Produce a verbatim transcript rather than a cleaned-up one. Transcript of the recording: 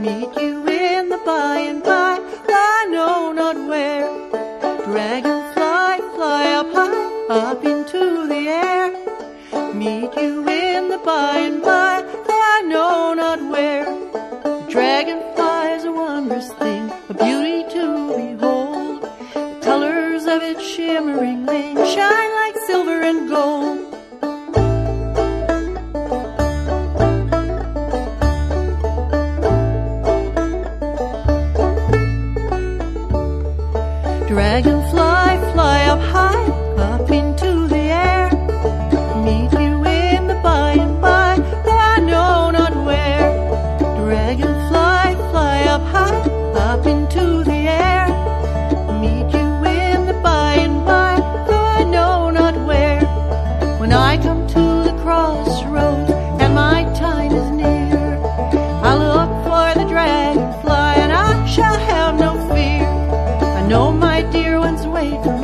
meet you in the by and by, I know not where. Dragonfly, fly up high, up into the air. Meet you in the by and by, I know not where. The dragonfly is a wondrous thing, a beauty to behold. The colors of its shimmering wings shine like silver and gold. Dragonfly, fly up high, up into the air. Meet you in the by and by, I know not where. Dragonfly, fly up high, up into the air. Meet you in the by and by, I know not where. When I come to the crossroads and my time is near, I look for the dragonfly and I shall have no fear. I know my dear ones wait for me.